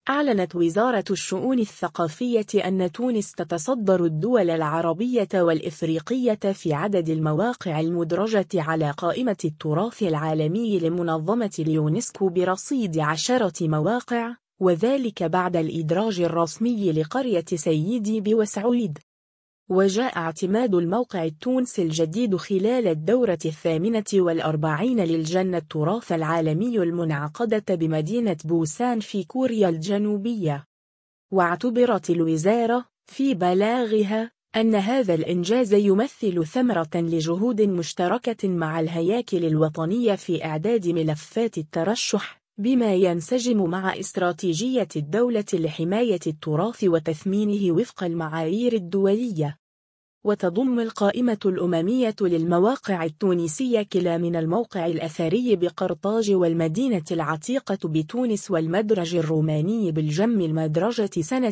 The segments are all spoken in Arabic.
أعلنت وزارة الشؤون الثقافية أن تونس تتصدر الدول العربية والإفريقية في عدد المواقع المدرجة على قائمة التراث العالمي لمنظمة اليونسكو برصيد 10 مواقع، وذلك بعد الإدراج الرسمي لقرية سيدي بوسعيد. وجاء اعتماد الموقع التونسي الجديد خلال الدورة 48 للجنة التراث العالمي المنعقدة بمدينة بوسان في كوريا الجنوبية. واعتبرت الوزارة في بلاغها أن هذا الإنجاز يمثل ثمرة لجهود مشتركة مع الهياكل الوطنية في إعداد ملفات الترشح، بما ينسجم مع استراتيجية الدولة لحماية التراث وتثمينه وفق المعايير الدولية. وتضم القائمة الأممية للمواقع التونسية كلا من الموقع الأثري بقرطاج والمدينة العتيقة بتونس والمدرج الروماني بالجم المدرجة سنة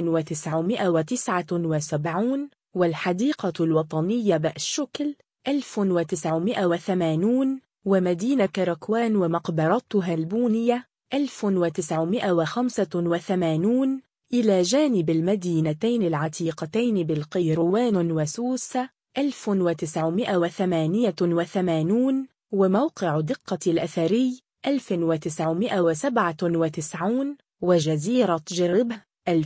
1979 والحديقة الوطنية بأشكل 1980 ومدينة كركوان ومقبرتها البونية 1985 إلى جانب المدينتين العتيقتين بالقيروان وسوسة 1988 وموقع دقة الأثري 1997 وجزيرة جربه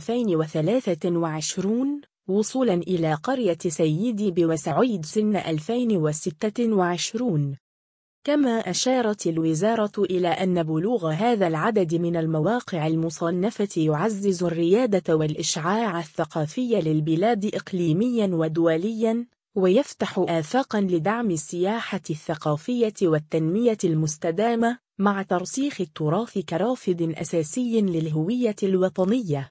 2023 وصولا إلى قرية سيدي بوسعيد سن 2026. كما أشارت الوزارة إلى أن بلوغ هذا العدد من المواقع المصنفة يعزز الريادة والإشعاع الثقافي للبلاد إقليميا ودوليا، ويفتح آفاقا لدعم السياحة الثقافية والتنمية المستدامة، مع ترسيخ التراث كرافد أساسي للهوية الوطنية.